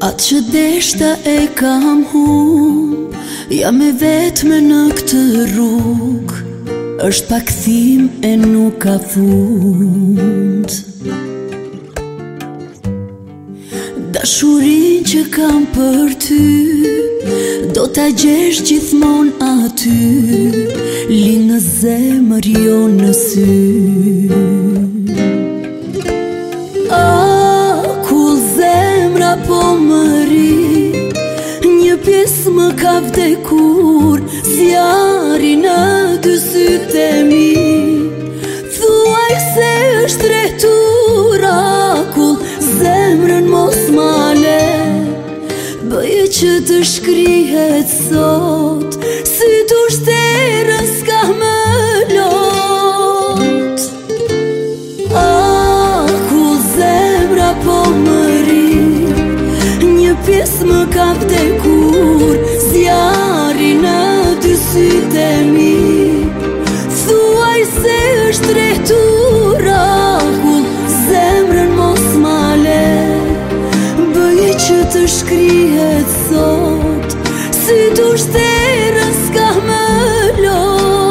Atë që deshta e kam humb, jam e vetme në këtë rrugë, është pa kthim e nuk ka fund. Dashurin që kam për ty, do t'a gjesh gjithmon aty, li në zemër jo në sy. Po më ri, një pjesë më ka vdekur, zjarri në dy sytë e mi. Thuaj se është rehtur akull, zemrën mos male, bëje që të shkrihet sot, si të shterën s'ka më lot. Akull zemra po më ri, pjesë më ka vdekur, zjarri në dy sytë e mi. Thuaj se është rehtur akull, zemrën mos male, bëje që të shkrihet sot, si të shterën s'ka më lot.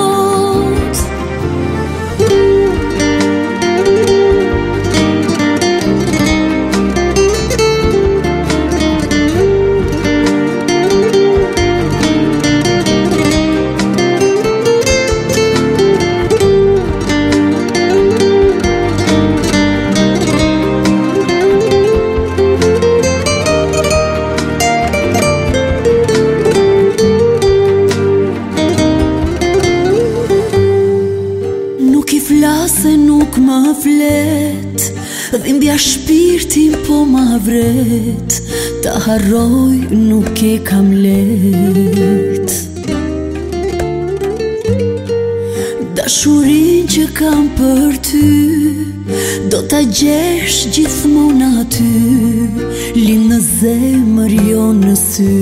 Se nuk më flet, dhimbja shpirtin po ma vret, ta harroj nuk e kam let. Dashurin që kam për ty, do t'a gjesh gjithmon aty, li në zemër jo në sy.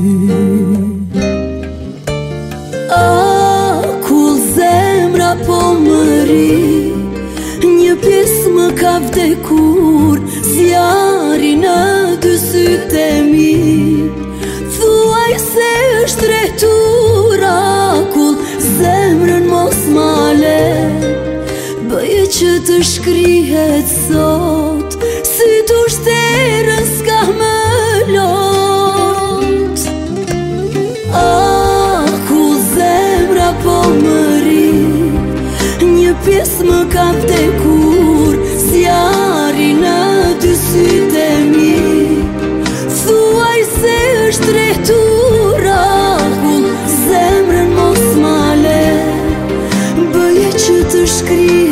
Akull zemra po më ri, një pjesë më ka vdekur, zjarri në dy sytë e mi. Thuaj se është rehtur akull, zemrën mos male, bëje që të shkrihet sot, si të shterën s'ka më lot. Akull zemra po më ri, një pjesë më ka vdekur, zjarri në dy sytë e mi. Thuaj se është rehtur akull, zemrën mos male, bëje që të shkrihet